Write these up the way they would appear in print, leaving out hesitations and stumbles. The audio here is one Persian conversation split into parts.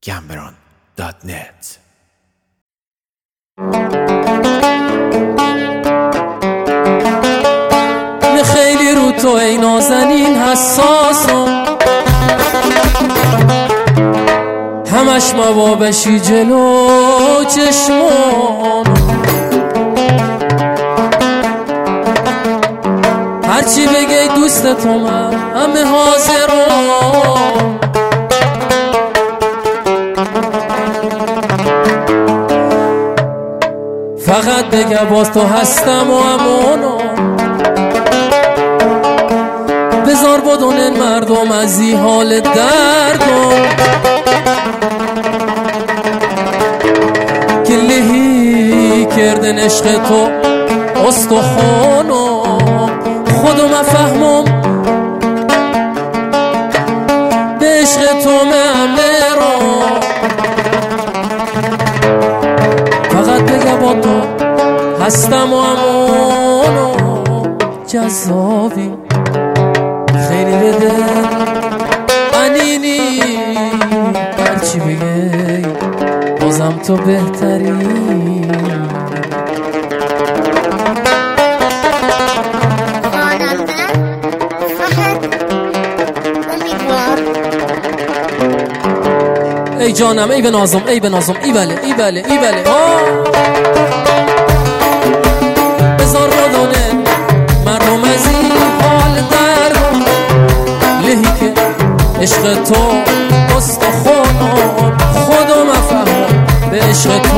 gambron.net. خیلی رو تو ای نازنین حساسم، همش موابشی جلو چشمون، هرچی بگی دوست تو من همه حاضرم، فقط بگه باز تو هستم و امونم، بذار بدونن مردم از این حال دردم که لهی کردن عشق تو استخونم، خودم افهمم به عشق تو ممرم، فقط بگه با تو هستم و امونم، جذابی خیلی بده انینی، هرچی بگی بازم تو بهتری. خواننده فهد امیدوار. ای جانم ای بنازم ای بنازم ای بله ای بله ای بله بذار بدونه مردم از این حال دردم، لهی که عشق تو استخونم، خودم افهمم به عشق تو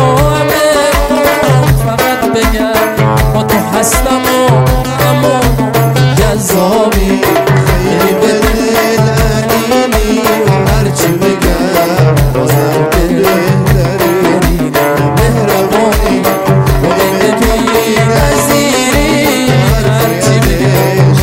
همه، فقط بگم با تو هستم و امون جذابی خیلی به دل انینی، هرچی بگم بازم بهتری، مهربانی و بی نظیری، هرچی بگم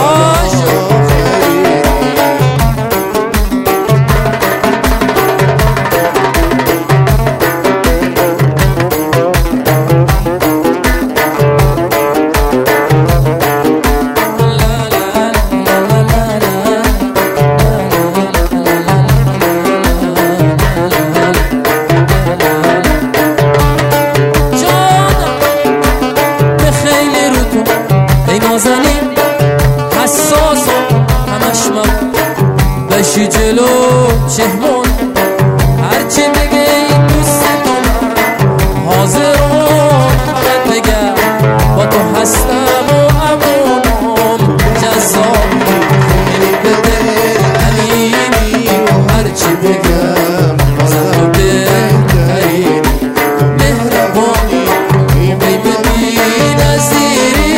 نازنین حساسم، همش من بشی جلو چهمون، هرچی بگی دوست تو من حاضرم، فقط بگم با تو هستم و امونم، جذابی خیلی به دل انینی، هرچی بگم بازم تو بهتری، مهربانی و بی نظیری،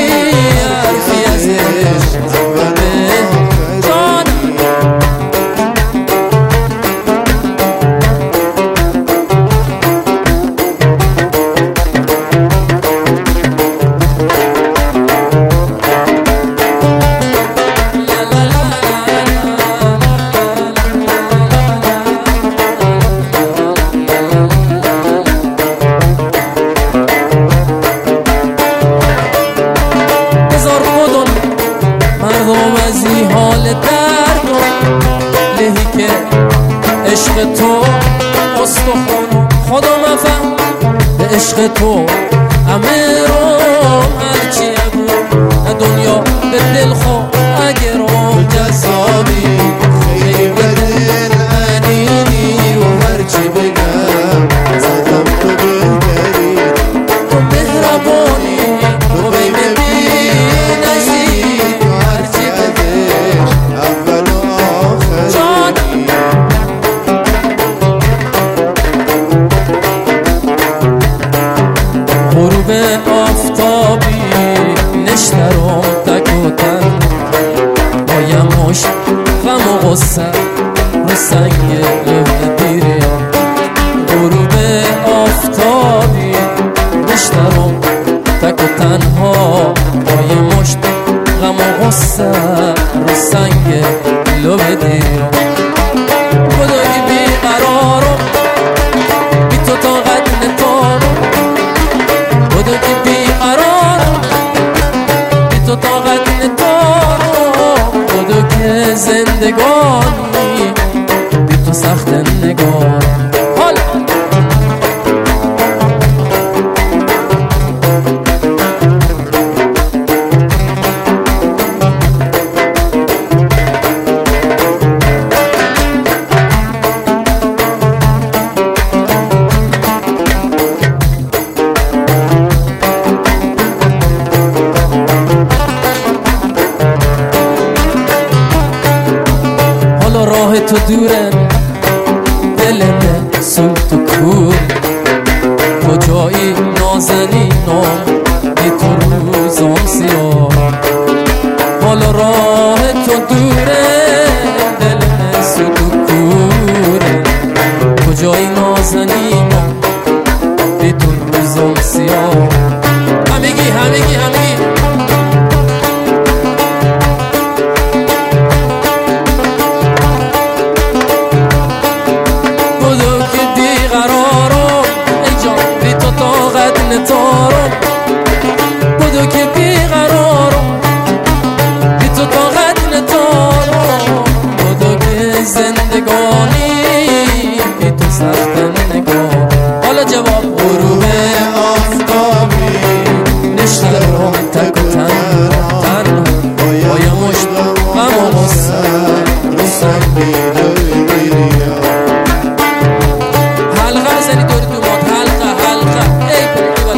از این حال دردم، لهی که عشق تو استخونم، خودم افهم به عشق تو امرم، هرچی بود دنیا به دل خود اگرم، جذابی خیلی به دل انینی، و هرچی بگم زدم تو بهتری، تو مهربانی و بی نظیر، غروب آفتابی نشترم تک و تن، با یه مشت غم و غصه رو سنگ لب دیره، غروب آفتابی نشترم تک و تنها، با یه مشت غم و غصه رو سنگ لب دیره، خدایی بیقرارم بی تو طاقت نتارم، خدایی بیقرارم بی تو طاقت نتارم، خدا که زندگانی بی تو سخت دارم. حالا راه تو دوره دل من سوت و کور کجایی نازنینم بی تو روزم سیاه حالا راه تو دوره دل من سوت و کوره کجایی نازنینم بی تو روزم سیاه همگی همگی همگی نتارم بدو که بیقرارم بی تو طاقت نتارم بدو که زندگانی بی تو سخت نگاه حالا جواب غروب آفتابی نشترم تک و تنها باید مشت غم و غصه رو سنگیده بگیریم حلقه زنی دور دومات حلقه حلقه ای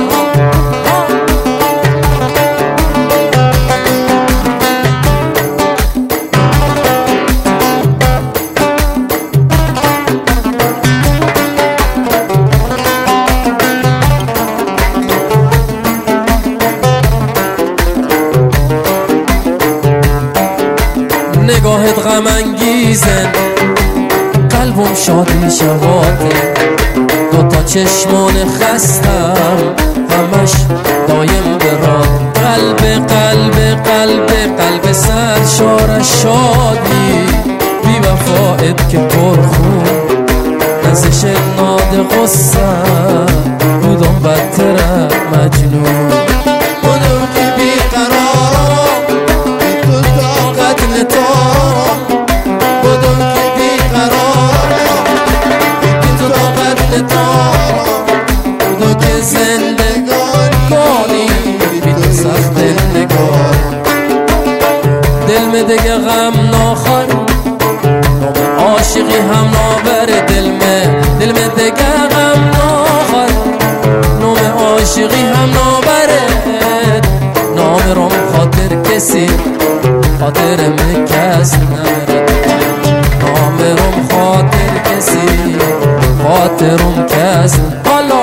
نگاهت غم انگیزن قلبم شادی شواته دوتا چشمان خستم همش دایم براد قلب قلب قلب قلب سرشار شادی بی وفایت که پرخون نزش ناد غصه بودم بدتر مجنون بودم که بیقرارم بی تو طاقت نتارم بودم که بیقرارم بی تو طاقت نتارم بودم که زندگانی بی تو سخت نگار دل می دیگه غم ناخر نام عاشقی هم نابره دل می دیگه غم ناخر نام عاشقی هم نابره نام روم خاطر کسی خاطر می کس نبره نام روم خاطر کسی خاطرم کس حالا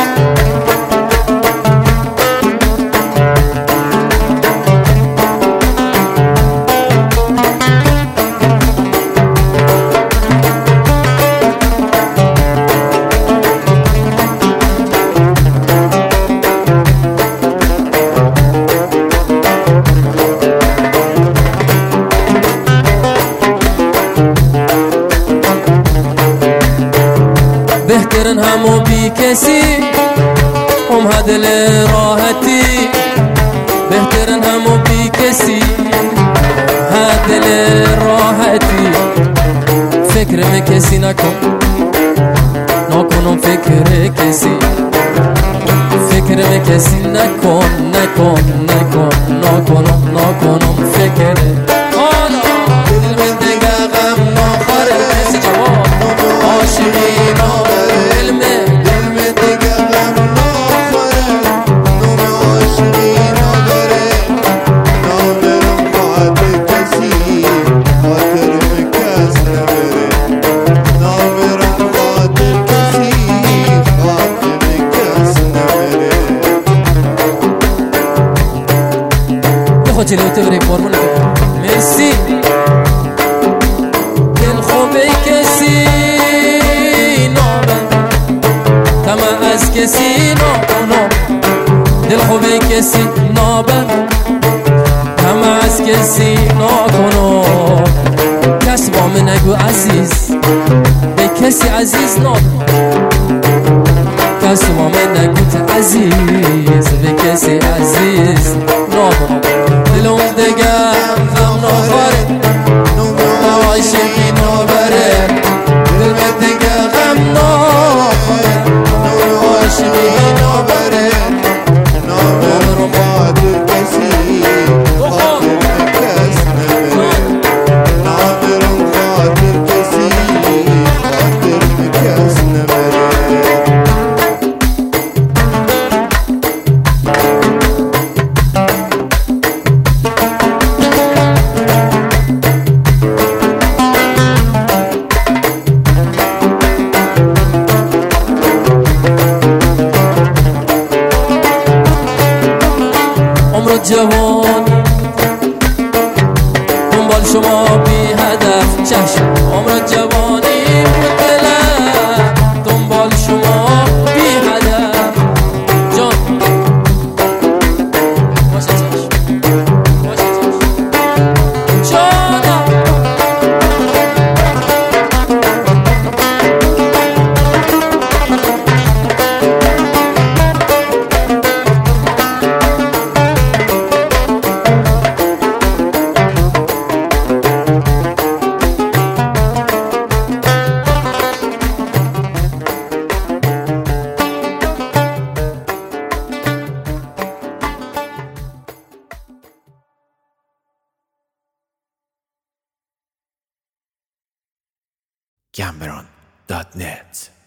بهترین همو بی کسی هم هدل راحتی بهترین همو بی کسی هدل راحتی فکر می کسی نکنم فکر کسی فکر می کسی نکنم فکر دل من دیگه غم ناخره کسی جواب عاشقی نابره دل من دیگه غم ناخره نام عاشقی نابره نامرم خاطر کسی خاطر کس نبره نامرم خاطر کسی خاطر کس نبره بخواه چلی تبری فرمونه مرسی دل خوبه کسی از کسی نکنم دل خوبه کسی نابر همه از کسی نکنم کس با من نگو عزیز به کسی عزیز نابر کس با من نگو تو عزیز به کسی عزیز نابر دلم دیگه غم نخوره عاشقی نابره دل من دیگه غم جوانی دنبال شما بی هدف چشم عمر جوانی بود دلم دنبال شما بی هدف جان باشه چشم باشه چشم جانم Cameron.net